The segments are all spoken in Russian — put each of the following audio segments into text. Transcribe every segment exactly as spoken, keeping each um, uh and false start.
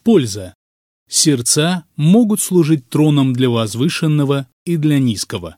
Польза. Сердца могут служить троном для возвышенного и для низкого.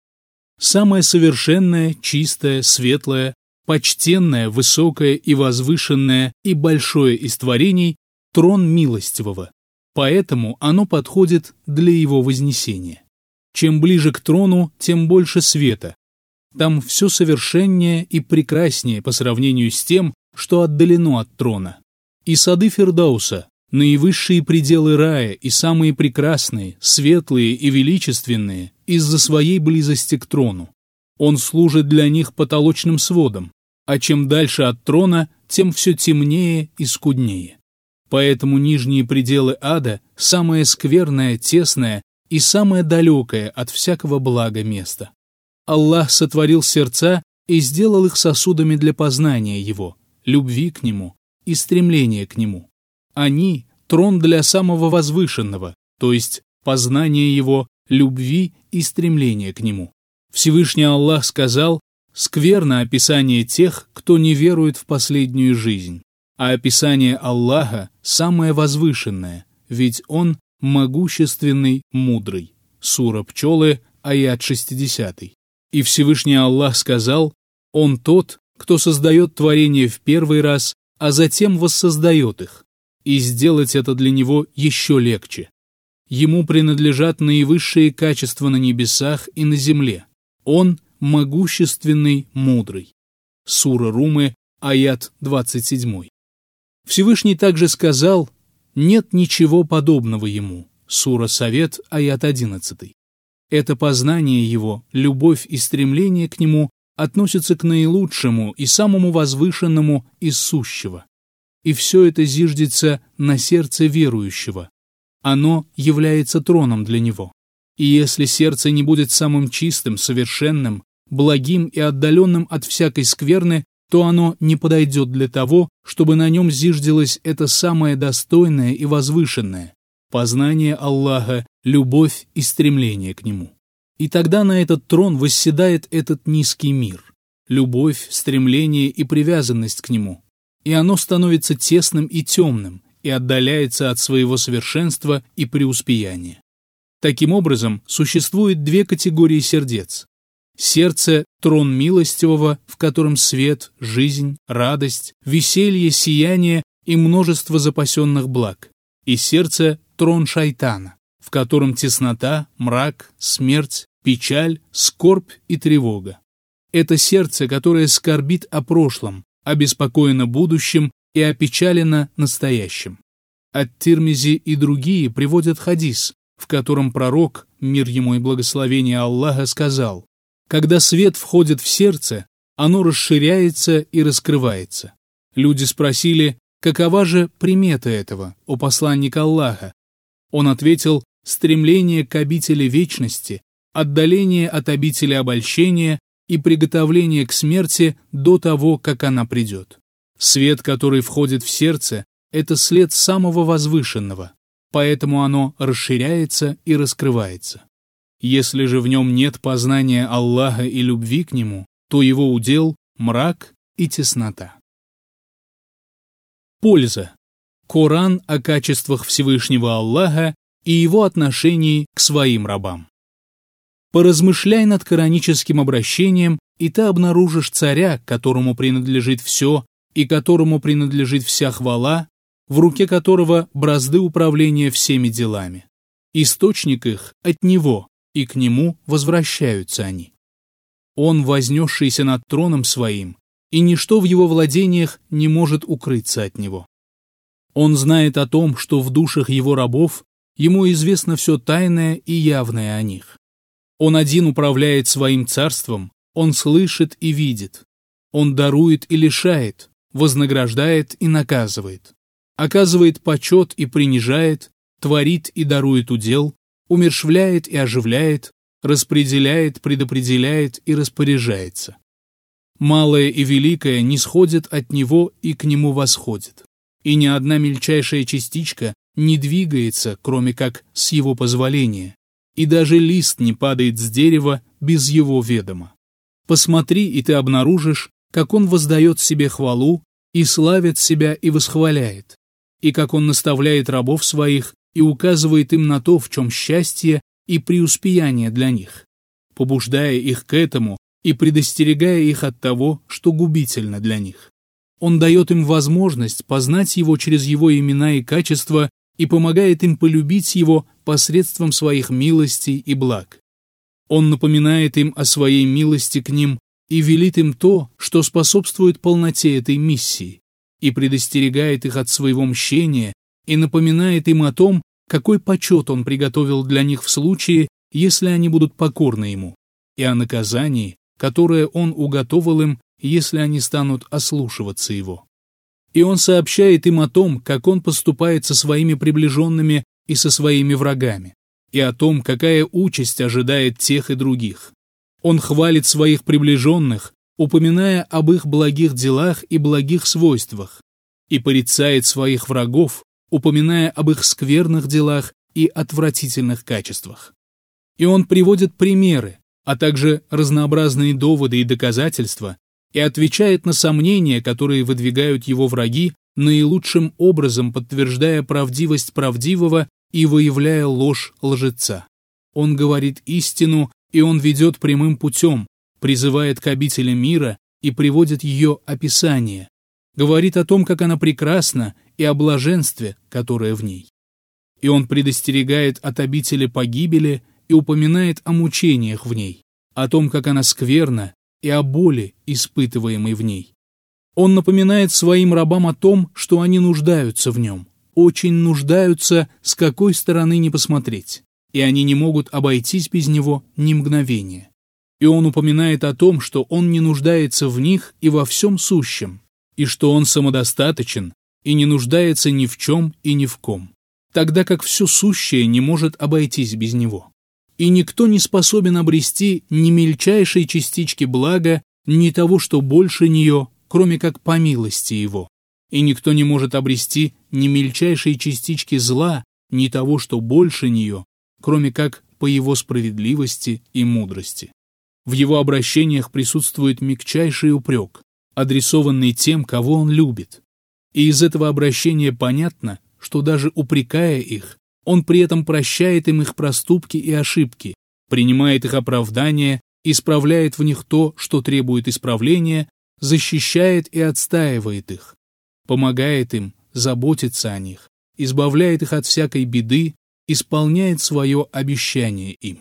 Самое совершенное, чистое, светлое, почтенное, высокое и возвышенное и большое из творений – трон милостивого, поэтому оно подходит для его вознесения. Чем ближе к трону, тем больше света. Там все совершеннее и прекраснее по сравнению с тем, что отдалено от трона. И сады Фирдауса, наивысшие пределы рая и самые прекрасные, светлые и величественные из-за своей близости к трону. Он служит для них потолочным сводом, а чем дальше от трона, тем все темнее и скуднее. Поэтому нижние пределы ада – самое скверное, тесное и самое далекое от всякого блага место. Аллах сотворил сердца и сделал их сосудами для познания Его, любви к Нему и стремления к Нему. Они – трон для самого возвышенного, то есть познания Его, любви и стремления к Нему. Всевышний Аллах сказал: «Скверно описание тех, кто не верует в последнюю жизнь, а описание Аллаха самое возвышенное, ведь Он могущественный, мудрый». Сура Пчелы, аят шестидесятый. И Всевышний Аллах сказал: «Он тот, кто создает творение в первый раз, а затем воссоздает их, и сделать это для Него еще легче. Ему принадлежат наивысшие качества на небесах и на земле. Он могущественный, мудрый». Сура Румы, аят двадцать семь. Всевышний также сказал: «Нет ничего подобного Ему». Сура Совет, аят одиннадцатый. Это познание Его, любовь и стремление к Нему относятся к наилучшему и самому возвышенному из сущего. И все это зиждется на сердце верующего. Оно является троном для него. И если сердце не будет самым чистым, совершенным, благим и отдаленным от всякой скверны, то оно не подойдет для того, чтобы на нем зиждилось это самое достойное и возвышенное – познание Аллаха, любовь и стремление к Нему. И тогда на этот трон восседает этот низкий мир – любовь, стремление и привязанность к Нему. И оно становится тесным и темным, и отдаляется от своего совершенства и преуспеяния. Таким образом, существует две категории сердец. Сердце – трон милостивого, в котором свет, жизнь, радость, веселье, сияние и множество запасенных благ. И сердце – трон шайтана, в котором теснота, мрак, смерть, печаль, скорбь и тревога. Это сердце, которое скорбит о прошлом, обеспокоено будущим и опечалено настоящим. Ат-Тирмизи и другие приводят хадис, в котором пророк, мир ему и благословение Аллаха, сказал: «Когда свет входит в сердце, оно расширяется и раскрывается». Люди спросили: «Какова же примета этого, о посланник Аллаха?» Он ответил: «Стремление к обители вечности, отдаление от обители обольщения и приготовление к смерти до того, как она придет. Свет, который входит в сердце, это след самого возвышенного, поэтому оно расширяется и раскрывается. Если же в нем нет познания Аллаха и любви к Нему, то его удел – мрак и теснота». Польза. Коран о качествах Всевышнего Аллаха и его отношении к своим рабам. Поразмышляй над кораническим обращением, и ты обнаружишь царя, которому принадлежит все и которому принадлежит вся хвала, в руке которого бразды управления всеми делами. Источник их от него, и к нему возвращаются они. Он, вознесшийся над троном своим, и ничто в его владениях не может укрыться от него. Он знает о том, что в душах его рабов ему известно все тайное и явное о них. Он один управляет своим царством, он слышит и видит. Он дарует и лишает, вознаграждает и наказывает, оказывает почет и принижает, творит и дарует удел, умерщвляет и оживляет, распределяет, предопределяет и распоряжается. Малое и великое нисходит от него и к нему восходит, и ни одна мельчайшая частичка не двигается, кроме как с его позволения, и даже лист не падает с дерева без его ведома. Посмотри, и ты обнаружишь, как он воздает себе хвалу и славит себя и восхваляет, и как Он наставляет рабов Своих и указывает им на то, в чем счастье и преуспеяние для них, побуждая их к этому и предостерегая их от того, что губительно для них. Он дает им возможность познать Его через Его имена и качества и помогает им полюбить Его посредством Своих милостей и благ. Он напоминает им о Своей милости к ним и велит им то, что способствует полноте этой миссии, и предостерегает их от своего мщения и напоминает им о том, какой почет Он приготовил для них в случае, если они будут покорны Ему, и о наказании, которое Он уготовил им, если они станут ослушиваться Его. И Он сообщает им о том, как Он поступает со Своими приближенными и со Своими врагами, и о том, какая участь ожидает тех и других. Он хвалит Своих приближенных, упоминая об их благих делах и благих свойствах, и порицает Своих врагов, упоминая об их скверных делах и отвратительных качествах. И Он приводит примеры, а также разнообразные доводы и доказательства, и отвечает на сомнения, которые выдвигают Его враги, наилучшим образом подтверждая правдивость правдивого и выявляя ложь лжеца. Он говорит истину, и Он ведет прямым путем, призывает к обители мира и приводит ее описание, говорит о том, как она прекрасна, и о блаженстве, которое в ней. И Он предостерегает от обители погибели и упоминает о мучениях в ней, о том, как она скверна, и о боли, испытываемой в ней. Он напоминает Своим рабам о том, что они нуждаются в Нем, очень нуждаются, с какой стороны ни посмотреть, и они не могут обойтись без Него ни мгновения. И Он упоминает о том, что Он не нуждается в них и во всем сущем, и что Он самодостаточен и не нуждается ни в чем и ни в ком, тогда как все сущее не может обойтись без Него. И никто не способен обрести ни мельчайшей частички блага, ни того, что больше нее, кроме как по милости Его. И никто не может обрести ни мельчайшей частички зла, ни того, что больше нее, кроме как по Его справедливости и мудрости. В Его обращениях присутствует мягчайший упрек, адресованный тем, кого Он любит. И из этого обращения понятно, что даже упрекая их, Он при этом прощает им их проступки и ошибки, принимает их оправдания, исправляет в них то, что требует исправления, защищает и отстаивает их, помогает им, заботится о них, избавляет их от всякой беды, исполняет свое обещание им.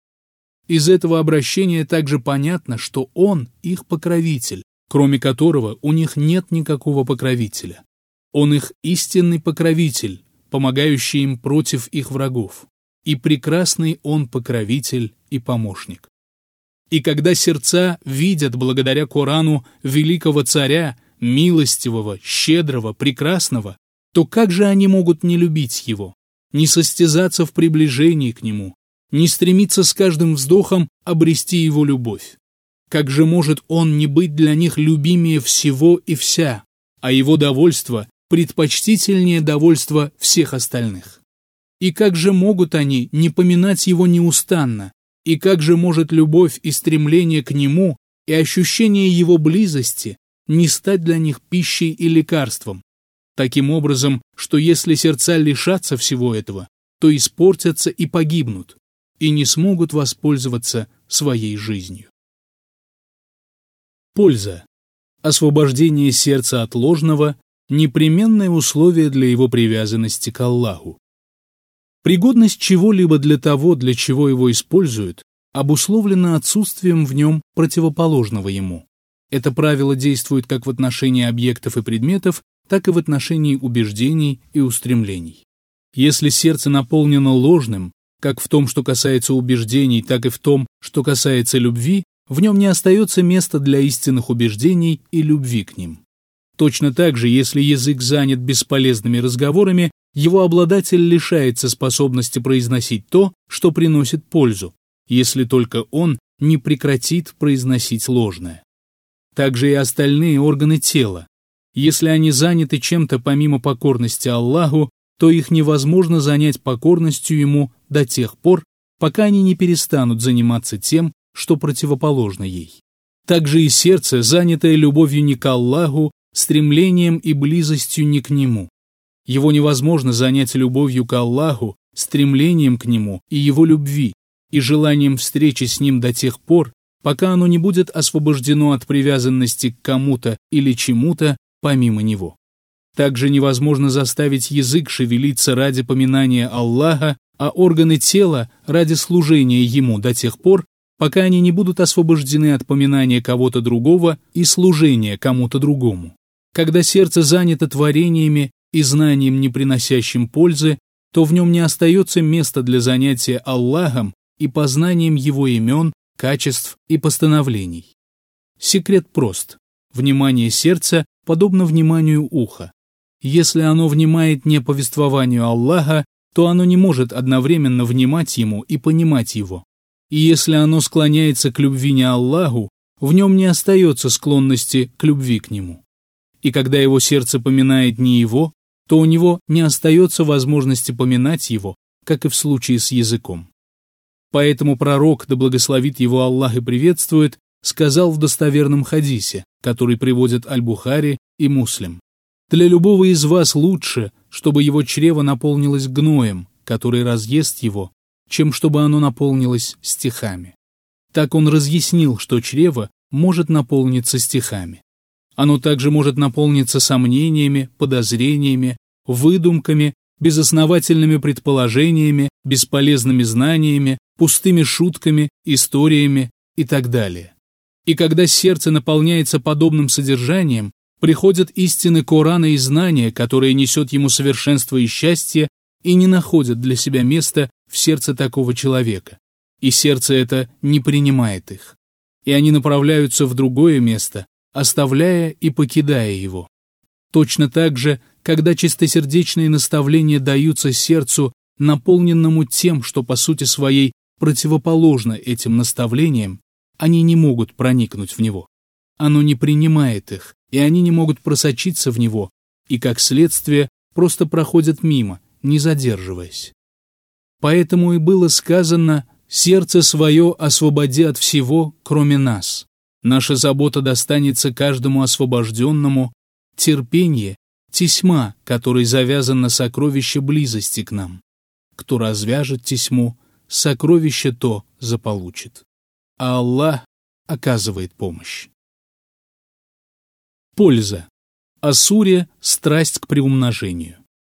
Из этого обращения также понятно, что Он их покровитель, кроме которого у них нет никакого покровителя. Он их истинный покровитель, помогающий им против их врагов, и прекрасный Он покровитель и помощник. И когда сердца видят благодаря Корану великого царя, милостивого, щедрого, прекрасного, то как же они могут не любить Его, не состязаться в приближении к Нему, не стремиться с каждым вздохом обрести Его любовь? Как же может Он не быть для них любимее всего и вся, а Его довольство предпочтительнее довольства всех остальных? И как же могут они не поминать Его неустанно? И как же может любовь и стремление к Нему и ощущение Его близости не стать для них пищей и лекарством? Таким образом, что если сердца лишатся всего этого, то испортятся и погибнут, и не смогут воспользоваться своей жизнью. Польза. Освобождение сердца от ложного – непременное условие для его привязанности к Аллаху. Пригодность чего-либо для того, для чего его используют, обусловлена отсутствием в нем противоположного ему. Это правило действует как в отношении объектов и предметов, так и в отношении убеждений и устремлений. Если сердце наполнено ложным, как в том, что касается убеждений, так и в том, что касается любви, в нем не остается места для истинных убеждений и любви к ним. Точно так же, если язык занят бесполезными разговорами, его обладатель лишается способности произносить то, что приносит пользу, если только он не прекратит произносить ложное. Также и остальные органы тела. Если они заняты чем-то помимо покорности Аллаху, то их невозможно занять покорностью Ему до тех пор, пока они не перестанут заниматься тем, что противоположно ей. Также и сердце, занятое любовью не к Аллаху, стремлением и близостью не к Нему. Его невозможно занять любовью к Аллаху, стремлением к Нему и Его любви, и желанием встречи с Ним до тех пор, пока оно не будет освобождено от привязанности к кому-то или чему-то помимо Него. Также невозможно заставить язык шевелиться ради поминания Аллаха, а органы тела ради служения Ему до тех пор, пока они не будут освобождены от поминания кого-то другого и служения кому-то другому. Когда сердце занято творениями и знанием, не приносящим пользы, то в нем не остается места для занятия Аллахом и познанием Его имен, качеств и постановлений. Секрет прост. Внимание сердца подобно вниманию уха. Если оно внимает не повествованию Аллаха, то оно не может одновременно внимать Ему и понимать Его. И если оно склоняется к любви не Аллаху, в нем не остается склонности к любви к Нему. И когда его сердце поминает не Его, то у него не остается возможности поминать Его, как и в случае с языком. Поэтому пророк, да благословит его Аллах и приветствует, сказал в достоверном хадисе, который приводят Аль-Бухари и Муслим: «Для любого из вас лучше, чтобы его чрево наполнилось гноем, который разъест его, чем чтобы оно наполнилось стихами». Так он разъяснил, что чрево может наполниться стихами. Оно также может наполниться сомнениями, подозрениями, выдумками, безосновательными предположениями, бесполезными знаниями, пустыми шутками, историями и так далее. И когда сердце наполняется подобным содержанием, приходят истины Корана и знания, которые несет ему совершенство и счастье, и не находят для себя места в сердце такого человека. И сердце это не принимает их. И они направляются в другое место, оставляя и покидая его. Точно так же, когда чистосердечные наставления даются сердцу, наполненному тем, что по сути своей противоположно этим наставлениям, они не могут проникнуть в него. Оно не принимает их, и они не могут просочиться в него, и, как следствие, просто проходят мимо, не задерживаясь. Поэтому и было сказано: «Сердце свое освободи от всего, кроме нас. Наша забота достанется каждому освобожденному, терпение — тесьма, которой завязано сокровище близости к нам. Кто развяжет тесьму, сокровище то заполучит. А Аллах оказывает помощь». Польза. О суре «Страсть к приумножению».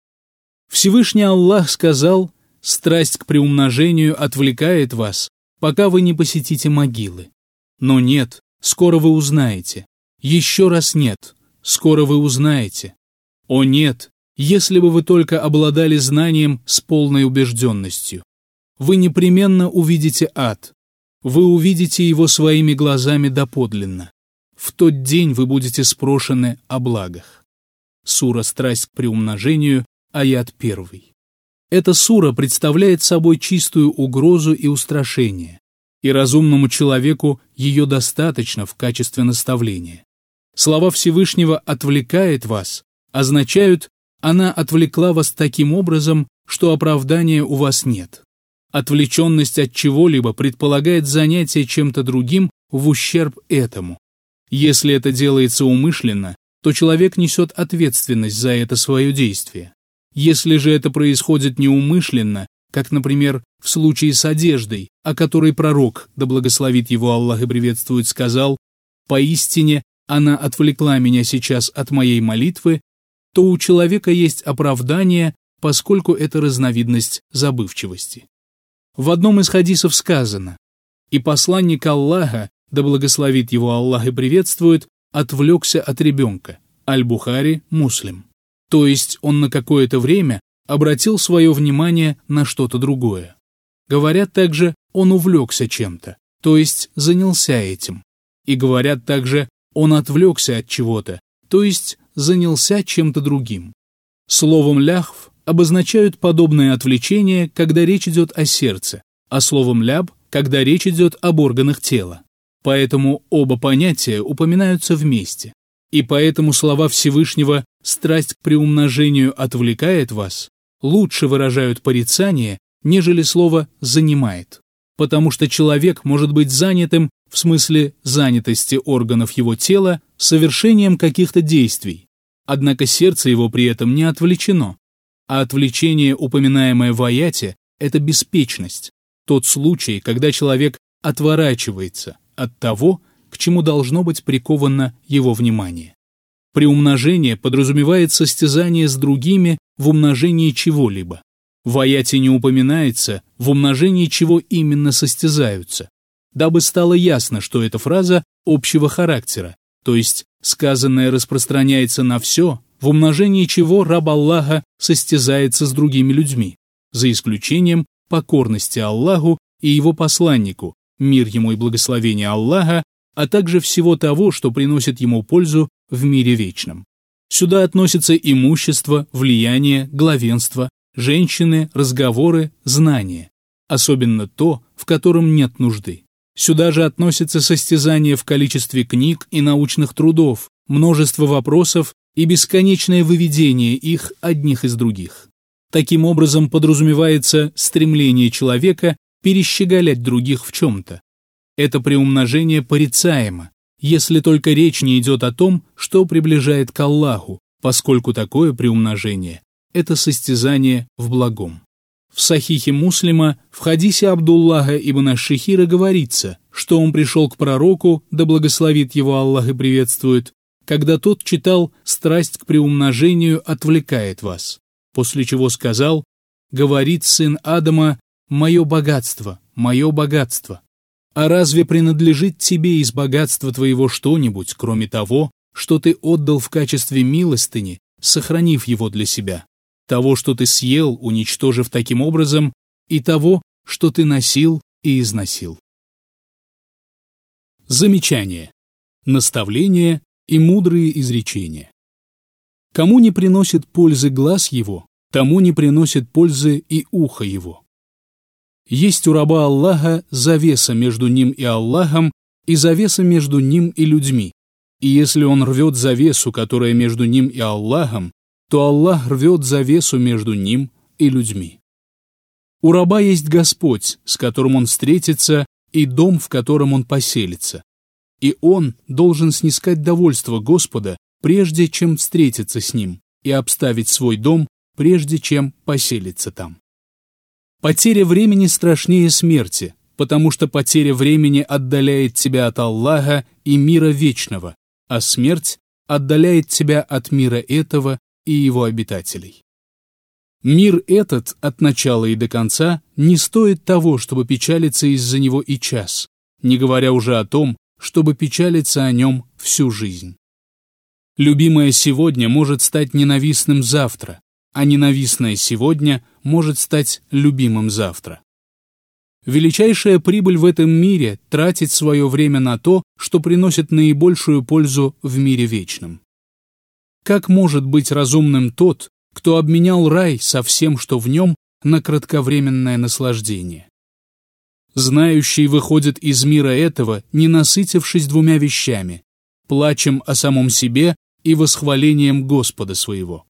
Всевышний Аллах сказал: «Страсть к приумножению отвлекает вас, пока вы не посетите могилы. Но нет, скоро вы узнаете. Еще раз нет, скоро вы узнаете. О нет, если бы вы только обладали знанием с полной убежденностью. Вы непременно увидите ад. Вы увидите его своими глазами доподлинно. В тот день вы будете спрошены о благах». Сура «Страсть к приумножению», аят первый. Эта сура представляет собой чистую угрозу и устрашение, и разумному человеку ее достаточно в качестве наставления. Слова Всевышнего «отвлекает вас» означают: она отвлекла вас таким образом, что оправдания у вас нет. Отвлеченность от чего-либо предполагает занятие чем-то другим в ущерб этому. Если это делается умышленно, то человек несет ответственность за это свое действие. Если же это происходит неумышленно, как, например, в случае с одеждой, о которой пророк, да благословит его Аллах и приветствует, сказал: «Поистине она отвлекла меня сейчас от моей молитвы», то у человека есть оправдание, поскольку это разновидность забывчивости. В одном из хадисов сказано: «И посланник Аллаха, да благословит его Аллах и приветствует, отвлекся от ребенка». Аль-Бухари, Муслим. То есть он на какое-то время обратил свое внимание на что-то другое. Говорят также: он увлекся чем-то, то есть занялся этим. И говорят также: он отвлекся от чего-то, то есть занялся чем-то другим. Словом «ляхв» обозначают подобное отвлечение, когда речь идет о сердце, а словом «ляб», когда речь идет об органах тела. Поэтому оба понятия упоминаются вместе. И поэтому слова Всевышнего «страсть к приумножению отвлекает вас» лучше выражают порицание, нежели слово «занимает». Потому что человек может быть занятым, в смысле занятости органов его тела, совершением каких-то действий. Однако сердце его при этом не отвлечено, а отвлечение, упоминаемое в аяте, это беспечность, тот случай, когда человек отворачивается от того, к чему должно быть приковано его внимание. Приумножение подразумевает состязание с другими в умножении чего-либо. В аяте не упоминается, в умножении чего именно состязаются, дабы стало ясно, что эта фраза общего характера, то есть сказанное распространяется на все, в умножении чего раб Аллаха состязается с другими людьми, за исключением покорности Аллаху и его посланнику, мир ему и благословение Аллаха, а также всего того, что приносит ему пользу в мире вечном. Сюда относятся имущество, влияние, главенство, женщины, разговоры, знания, особенно то, в котором нет нужды. Сюда же относятся состязания в количестве книг и научных трудов, множество вопросов и бесконечное выведение их одних из других. Таким образом подразумевается стремление человека перещеголять других в чем-то. Это приумножение порицаемо, если только речь не идет о том, что приближает к Аллаху, поскольку такое приумножение – это состязание в благом. В Сахихе Муслима в хадисе Абдуллаха ибн аш-Шихира говорится, что он пришел к пророку, да благословит его Аллах и приветствует, когда тот читал «Страсть к приумножению отвлекает вас», после чего сказал «Говорит сын Адама, мое богатство, мое богатство. А разве принадлежит тебе из богатства твоего что-нибудь, кроме того, что ты отдал в качестве милостыни, сохранив его для себя, того, что ты съел, уничтожив таким образом, и того, что ты носил и износил». Замечание. Наставление и мудрые изречения. Кому не приносит пользы глаз его, тому не приносит пользы и ухо его. Есть у раба Аллаха завеса между ним и Аллахом и завеса между ним и людьми, и если он рвет завесу, которая между ним и Аллахом, то Аллах рвет завесу между ним и людьми. У раба есть Господь, с которым он встретится, и дом, в котором он поселится, и он должен снискать довольство Господа, прежде чем встретиться с ним, и обставить свой дом, прежде чем поселиться там. Потеря времени страшнее смерти, потому что потеря времени отдаляет тебя от Аллаха и мира вечного, а смерть отдаляет тебя от мира этого и его обитателей. Мир этот от начала и до конца не стоит того, чтобы печалиться из-за него и час, не говоря уже о том, чтобы печалиться о нем всю жизнь. Любимое сегодня может стать ненавистным завтра, а ненавистное сегодня может стать любимым завтра. Величайшая прибыль в этом мире – тратить свое время на то, что приносит наибольшую пользу в мире вечном. Как может быть разумным тот, кто обменял рай со всем, что в нем, на кратковременное наслаждение? Знающий выходит из мира этого, не насытившись двумя вещами – плачем о самом себе и восхвалением Господа своего.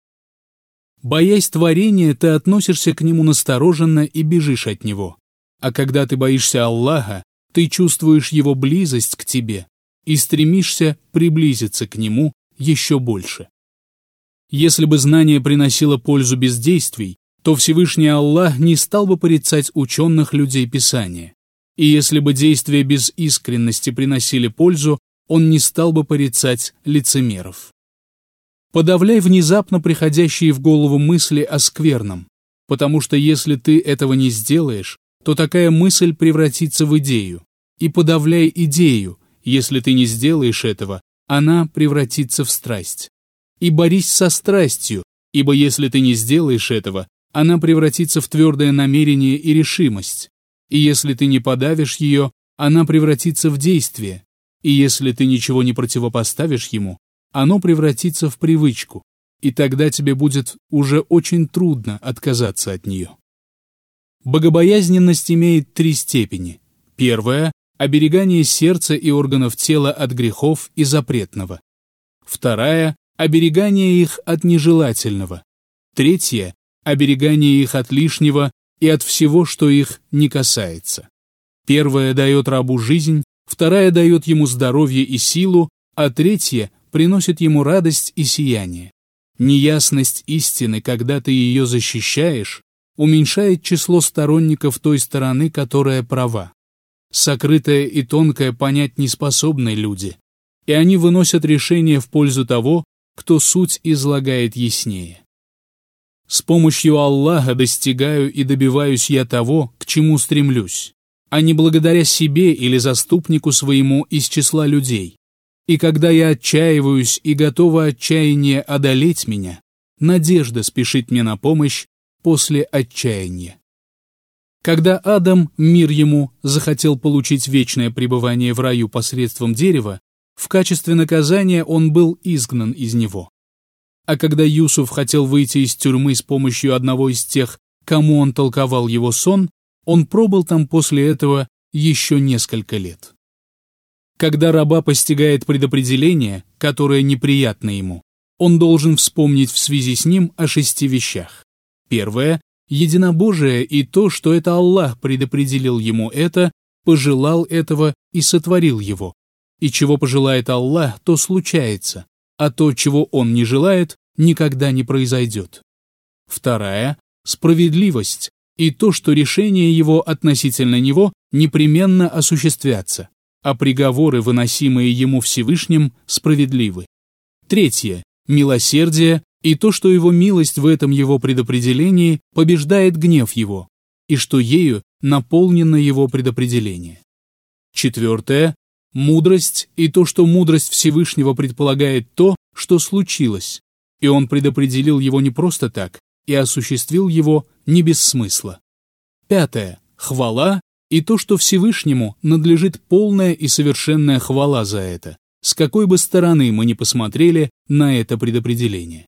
Боясь творения, ты относишься к нему настороженно и бежишь от него, а когда ты боишься Аллаха, ты чувствуешь его близость к тебе и стремишься приблизиться к нему еще больше. Если бы знание приносило пользу без действий, то Всевышний Аллах не стал бы порицать ученых людей Писания. И если бы действия без искренности приносили пользу, он не стал бы порицать лицемеров. Подавляй внезапно приходящие в голову мысли о скверном, потому что если ты этого не сделаешь, то такая мысль превратится в идею. И подавляй идею, если ты не сделаешь этого, она превратится в страсть. И борись со страстью, ибо если ты не сделаешь этого, она превратится в твердое намерение и решимость. И если ты не подавишь ее, она превратится в действие. И если ты ничего не противопоставишь ему, оно превратится в привычку, и тогда тебе будет уже очень трудно отказаться от нее. Богобоязненность имеет три степени. Первая – оберегание сердца и органов тела от грехов и запретного. Вторая – оберегание их от нежелательного. Третья – оберегание их от лишнего и от всего, что их не касается. Первая дает рабу жизнь, вторая дает ему здоровье и силу, а третья приносит ему радость и сияние. неясность истины, когда ты ее защищаешь, уменьшает число сторонников той стороны, которая права. Сокрытое и тонкое понять не способны люди, и они выносят решение в пользу того, кто суть излагает яснее. С помощью Аллаха достигаю и добиваюсь я того, к чему стремлюсь, а не благодаря себе или заступнику своему из числа людей. И когда я отчаиваюсь и готова отчаяние одолеть меня, надежда спешит мне на помощь после отчаяния. Когда Адам, мир ему, захотел получить вечное пребывание в раю посредством дерева, в качестве наказания он был изгнан из него. А когда Юсуф хотел выйти из тюрьмы с помощью одного из тех, кому он толковал его сон, он пробыл там после этого еще несколько лет. Когда раба постигает предопределение, которое неприятно ему, он должен вспомнить в связи с ним о шести вещах. Первое – единобожие и то, что это Аллах предопределил ему это, пожелал этого и сотворил его. И чего пожелает Аллах, то случается, а то, чего Он не желает, никогда не произойдет. Вторая – справедливость и то, что решения Его относительно Него непременно осуществятся, а приговоры, выносимые Ему Всевышним, справедливы. Третье – милосердие и то, что Его милость в этом Его предопределении побеждает гнев Его, и что ею наполнено Его предопределение. Четвертое – мудрость и то, что мудрость Всевышнего предполагает то, что случилось, и Он предопределил его не просто так и осуществил его не без смысла. Пятое – хвала и то, что Всевышнему надлежит полная и совершенная хвала за это, с какой бы стороны мы ни посмотрели на это предопределение.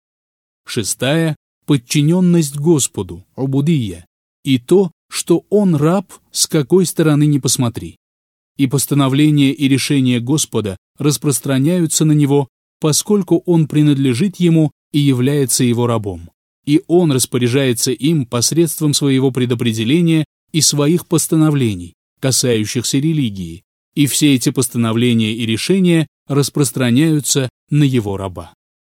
Шестая – подчиненность Господу, убудия, и то, что Он раб, с какой стороны ни посмотри. И постановления и решения Господа распространяются на него, поскольку он принадлежит ему и является его рабом, и он распоряжается им посредством своего предопределения и своих постановлений, касающихся религии, и все эти постановления и решения распространяются на его раба.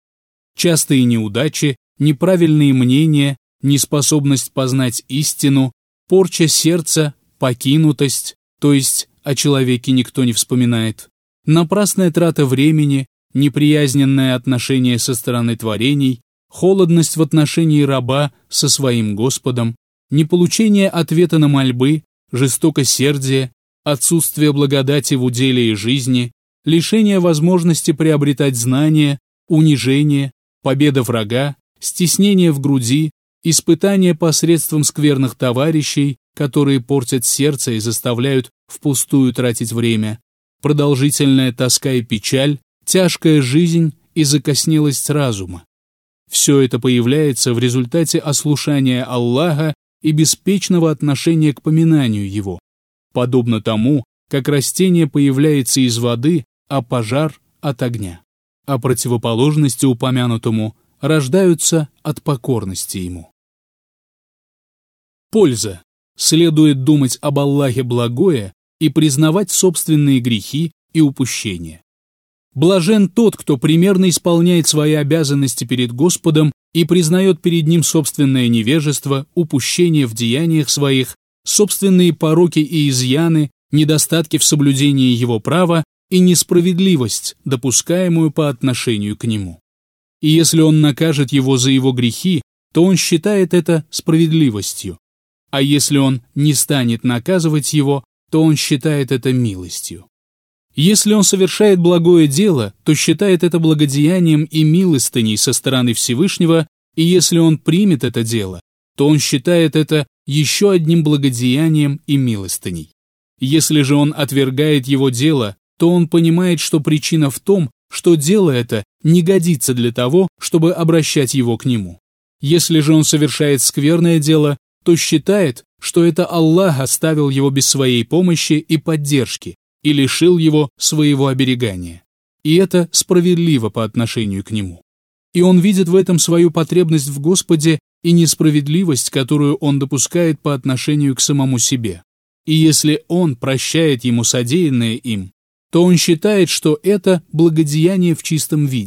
Частые неудачи, неправильные мнения, неспособность познать истину, порча сердца, покинутость, то есть о человеке никто не вспоминает, напрасная трата времени, неприязненное отношение со стороны творений, холодность в отношении раба со своим Господом, неполучение ответа на мольбы, жестокосердие, отсутствие благодати в уделе и жизни, лишение возможности приобретать знания, унижение, победа врага, стеснение в груди, испытание посредством скверных товарищей, которые портят сердце и заставляют впустую тратить время, продолжительная тоска и печаль, тяжкая жизнь и закоснелость разума. Все это появляется в результате ослушания Аллаха и беспечного отношения к поминанию Его, подобно тому, как растение появляется из воды, а пожар – от огня, а противоположности упомянутому рождаются от покорности Ему. Польза. Следует думать об Аллахе благое и признавать собственные грехи и упущения. Блажен тот, кто примерно исполняет свои обязанности перед Господом и признает перед Ним собственное невежество, упущение в деяниях своих, собственные пороки и изъяны, недостатки в соблюдении Его права и несправедливость, допускаемую по отношению к Нему. И если Он накажет его за его грехи, то он считает это справедливостью, а если Он не станет наказывать его, то он считает это милостью. Если он совершает благое дело, то считает это благодеянием и милостыней со стороны Всевышнего, и если он примет это дело, то он считает это еще одним благодеянием и милостыней. Если же он отвергает его дело, то он понимает, что причина в том, что дело это не годится для того, чтобы обращать его к нему. Если же он совершает скверное дело, то считает, что это Аллах оставил его без своей помощи и поддержки и лишил его своего оберегания. И это справедливо по отношению к нему. И он видит в этом свою потребность в Господе и несправедливость, которую он допускает по отношению к самому себе. И если он прощает ему содеянное им, то он считает, что это благодеяние в чистом виде,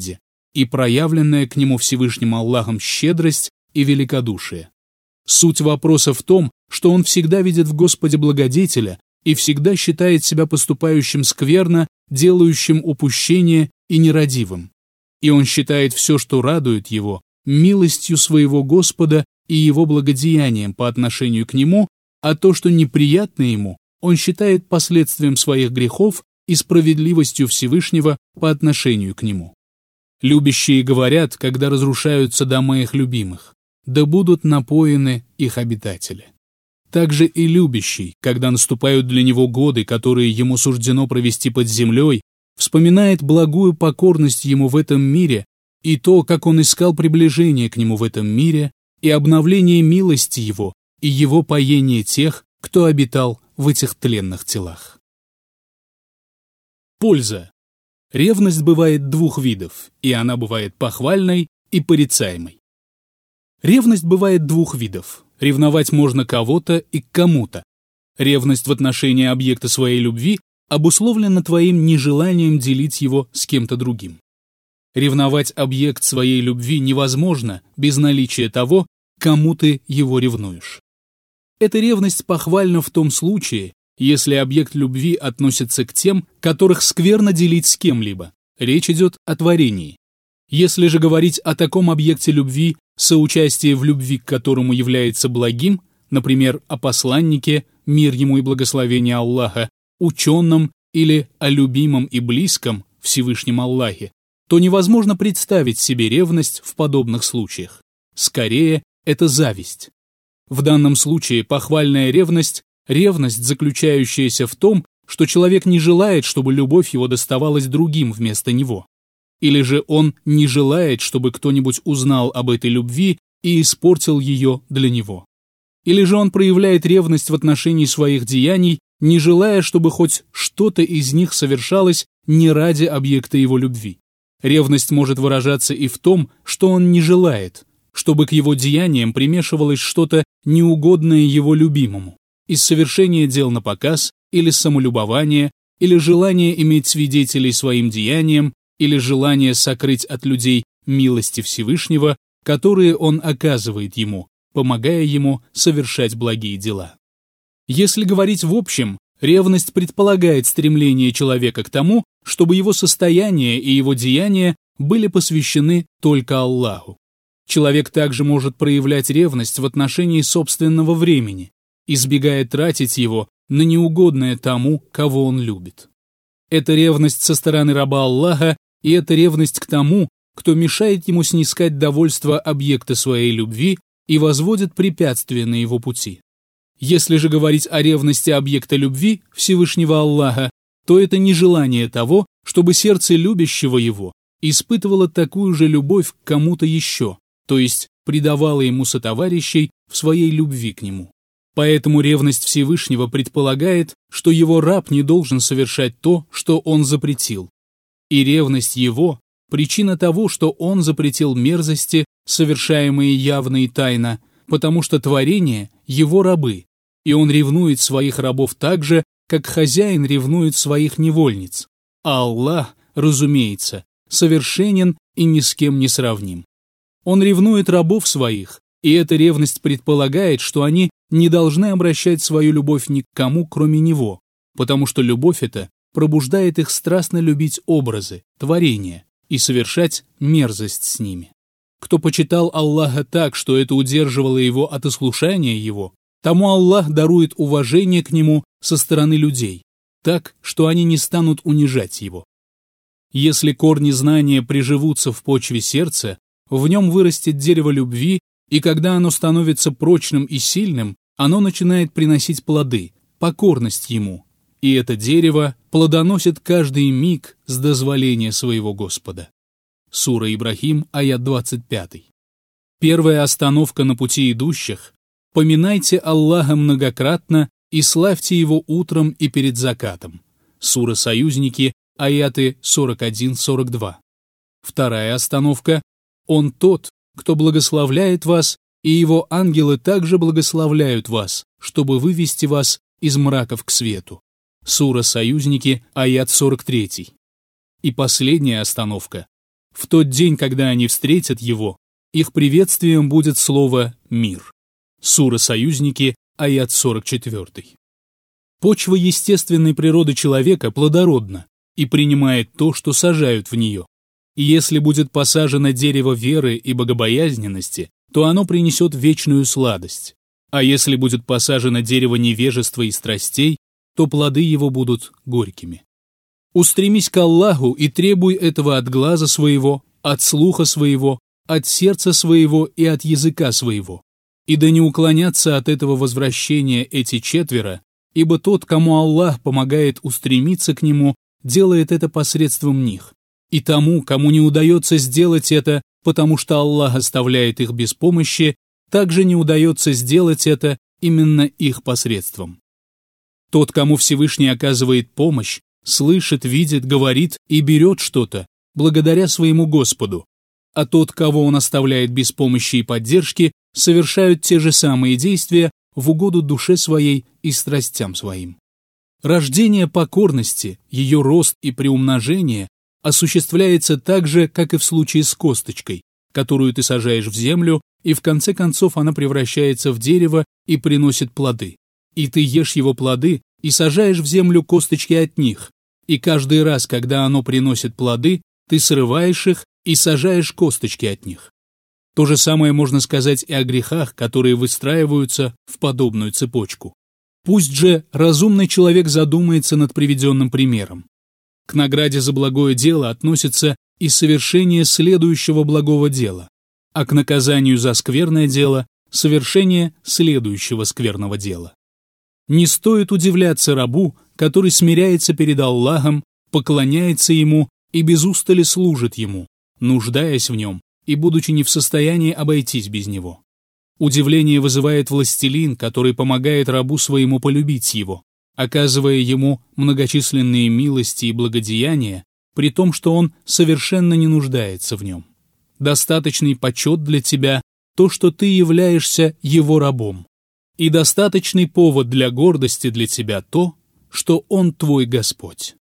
и проявленная к нему Всевышним Аллахом щедрость и великодушие. Суть вопроса в том, что он всегда видит в Господе благодетеля и всегда считает себя поступающим скверно, делающим упущение и нерадивым. И он считает все, что радует его, милостью своего Господа и его благодеянием по отношению к нему, а то, что неприятно ему, он считает последствием своих грехов и справедливостью Всевышнего по отношению к нему. Любящие говорят, когда разрушаются дома их любимых: да будут напоены их обитатели. Также и любящий, когда наступают для него годы, которые ему суждено провести под землей, вспоминает благую покорность ему в этом мире и то, как он искал приближение к нему в этом мире, и обновление милости его, и его поение тех, кто обитал в этих тленных телах. Польза. Ревность бывает двух видов, и она бывает похвальной и порицаемой. Ревность бывает двух видов. Ревновать можно кого-то и к кому-то. Ревность в отношении объекта своей любви обусловлена твоим нежеланием делить его с кем-то другим. Ревновать объект своей любви невозможно без наличия того, кому ты его ревнуешь. Эта ревность похвальна в том случае, если объект любви относится к тем, которых скверно делить с кем-либо. Речь идет о творении. Если же говорить о таком объекте любви, соучастие в любви к которому является благим, например, о посланнике, мир ему и благословение Аллаха, ученом или о любимом и близком, Всевышнем Аллахе, то невозможно представить себе ревность в подобных случаях. Скорее, это зависть. В данном случае похвальная ревность – ревность, заключающаяся в том, что человек не желает, чтобы любовь его доставалась другим вместо него. Или же он не желает, чтобы кто-нибудь узнал об этой любви и испортил ее для него. Или же он проявляет ревность в отношении своих деяний, не желая, чтобы хоть что-то из них совершалось не ради объекта его любви. Ревность может выражаться и в том, что он не желает, чтобы к его деяниям примешивалось что-то неугодное его любимому, из совершения дел на показ, или самолюбования, или желание иметь свидетелей своим деяниям, или желание сокрыть от людей милости Всевышнего, которые он оказывает ему, помогая ему совершать благие дела. Если говорить в общем, ревность предполагает стремление человека к тому, чтобы его состояние и его деяния были посвящены только Аллаху. Человек также может проявлять ревность в отношении собственного времени, избегая тратить его на неугодное тому, кого он любит. Это ревность со стороны раба Аллаха, и это ревность к тому, кто мешает ему снискать довольство объекта своей любви и возводит препятствия на его пути. Если же говорить о ревности объекта любви Всевышнего Аллаха, то это нежелание того, чтобы сердце любящего его испытывало такую же любовь к кому-то еще, то есть предавало ему сотоварищей в своей любви к нему. Поэтому ревность Всевышнего предполагает, что его раб не должен совершать то, что он запретил. И ревность его – причина того, что он запретил мерзости, совершаемые явно и тайно, потому что творение – его рабы, и он ревнует своих рабов так же, как хозяин ревнует своих невольниц. А Аллах, разумеется, совершенен и ни с кем не сравним. Он ревнует рабов своих, и эта ревность предполагает, что они не должны обращать свою любовь ни к кому, кроме него, потому что любовь эта пробуждает их страстно любить образы, творения и совершать мерзость с ними. Кто почитал Аллаха так, что это удерживало его от ослушания его, тому Аллах дарует уважение к нему со стороны людей, так, что они не станут унижать его. Если корни знания приживутся в почве сердца, в нем вырастет дерево любви, и когда оно становится прочным и сильным, оно начинает приносить плоды, покорность ему, и это дерево плодоносит каждый миг с дозволения своего Господа. Сура Ибрахим, аят двадцать пять. Первая остановка на пути идущих – поминайте Аллаха многократно и славьте Его утром и перед закатом. Сура Союзники, аяты сорок один сорок два. Вторая остановка – Он тот, кто благословляет вас, и Его ангелы также благословляют вас, чтобы вывести вас из мраков к свету. Сура Союзники, аят сорок три. И последняя остановка В тот день, когда они встретят его, их приветствием будет слово «мир». Сура «Союзники», аят сорок четыре. Почва естественной природы человека плодородна и принимает то, что сажают в нее. И если будет посажено дерево веры и богобоязненности, то оно принесет вечную сладость. А если будет посажено дерево невежества и страстей, то плоды его будут горькими. Устремись к Аллаху и требуй этого от глаза своего, от слуха своего, от сердца своего и от языка своего. И да не уклонятся от этого возвращения эти четверо, ибо тот, кому Аллах помогает устремиться к нему, делает это посредством них. И тому, кому не удается сделать это, потому что Аллах оставляет их без помощи, также не удается сделать это именно их посредством. Тот, кому Всевышний оказывает помощь, слышит, видит, говорит и берет что-то, благодаря своему Господу, а тот, кого он оставляет без помощи и поддержки, совершают те же самые действия в угоду душе своей и страстям своим. Рождение покорности, ее рост и приумножение осуществляется так же, как и в случае с косточкой, которую ты сажаешь в землю, и в конце концов она превращается в дерево и приносит плоды. И ты ешь его плоды и сажаешь в землю косточки от них, и каждый раз, когда оно приносит плоды, ты срываешь их и сажаешь косточки от них. То же самое можно сказать и о грехах, которые выстраиваются в подобную цепочку. Пусть же разумный человек задумается над приведенным примером. К награде за благое дело относится и совершение следующего благого дела, а к наказанию за скверное дело – совершение следующего скверного дела. Не стоит удивляться рабу, который смиряется перед Аллахом, поклоняется Ему и без устали служит Ему, нуждаясь в Нем и будучи не в состоянии обойтись без Него. Удивление вызывает властелин, который помогает рабу своему полюбить его, оказывая ему многочисленные милости и благодеяния, при том, что он совершенно не нуждается в нем. Достаточный почет для тебя то, что ты являешься его рабом, и достаточный повод для гордости для тебя то, что он твой Господь.